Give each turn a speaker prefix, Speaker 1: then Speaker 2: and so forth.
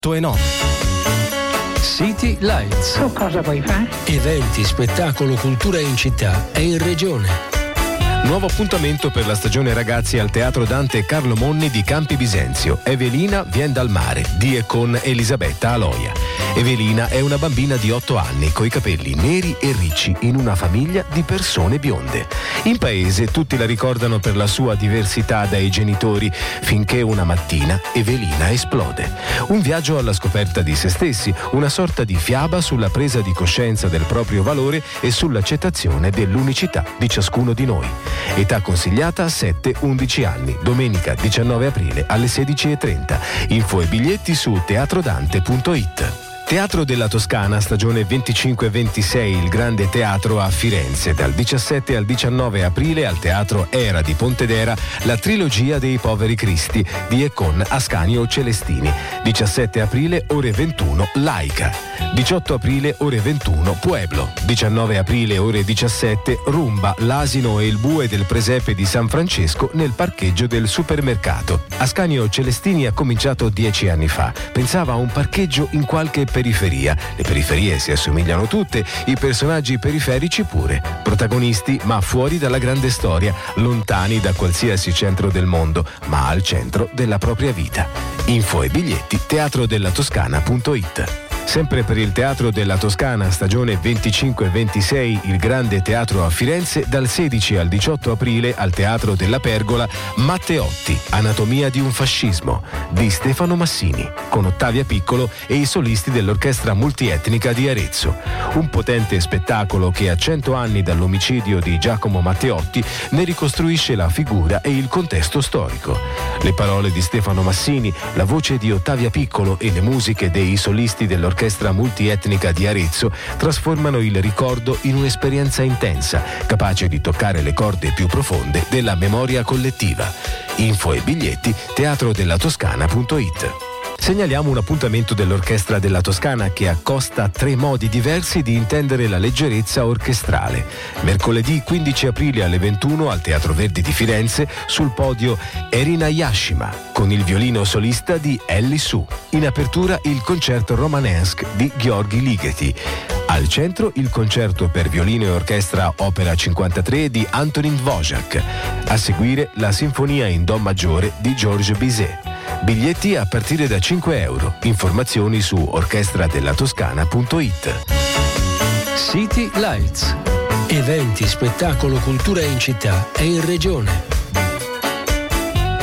Speaker 1: e 9.
Speaker 2: City Lights.
Speaker 3: Tu cosa vuoi fare?
Speaker 2: Eventi, spettacolo, cultura in città e in regione.
Speaker 1: Nuovo appuntamento per la stagione ragazzi al Teatro Dante Carlo Monni di Campi Bisenzio. Evelina vien dal mare, di e con Elisabetta Aloia. Evelina è una bambina di 8 anni coi capelli neri e ricci in una famiglia di persone bionde. In paese tutti la ricordano per la sua diversità dai genitori, finché una mattina Evelina esplode. Un viaggio alla scoperta di se stessi, una sorta di fiaba sulla presa di coscienza del proprio valore e sull'accettazione dell'unicità di ciascuno di noi. Età consigliata 7-11 anni, domenica 19 aprile alle 16:30. Info e biglietti su teatrodante.it. Teatro della Toscana, stagione 25-26, il Grande Teatro a Firenze. Dal 17 al 19 aprile al Teatro Era di Pontedera, la trilogia dei Poveri Cristi di e con Ascanio Celestini. 17 aprile, ore 21, Laica. 18 aprile, ore 21, Pueblo. 19 aprile, ore 17, Rumba, l'asino e il bue del presepe di San Francesco nel parcheggio del supermercato. Ascanio Celestini ha cominciato 10 anni fa. Pensava a un parcheggio in qualche periferia. Le periferie si assomigliano tutte, i personaggi periferici pure. Protagonisti ma fuori dalla grande storia, lontani da qualsiasi centro del mondo, ma al centro della propria vita. Info e biglietti teatrodellatoscana.it. Sempre per il Teatro della Toscana, stagione 25-26, il Grande Teatro a Firenze, dal 16 al 18 aprile al Teatro della Pergola, Matteotti, Anatomia di un fascismo, di Stefano Massini, con Ottavia Piccolo e i solisti dell'Orchestra Multietnica di Arezzo. Un potente spettacolo che a 100 anni dall'omicidio di Giacomo Matteotti ne ricostruisce la figura e il contesto storico. Le parole di Stefano Massini, la voce di Ottavia Piccolo e le musiche dei solisti dell'Orchestra Multietnica di Arezzo trasformano il ricordo in un'esperienza intensa, capace di toccare le corde più profonde della memoria collettiva. Info e biglietti teatrodellatoscana.it. Segnaliamo un appuntamento dell'Orchestra della Toscana che accosta 3 modi diversi di intendere la leggerezza orchestrale. Mercoledì 15 aprile alle 21 al Teatro Verdi di Firenze, sul podio Erina Yashima con il violino solista di Ellie Su. In apertura il concerto romanesque di Gheorghi Ligeti. Al centro il concerto per violino e orchestra Opera 53 di Antonin Dvořák. A seguire la Sinfonia in Do maggiore di Georges Bizet. Biglietti a partire da €5. Informazioni su orchestradellatoscana.it.
Speaker 2: City Lights. Eventi, spettacolo, cultura in città e in regione.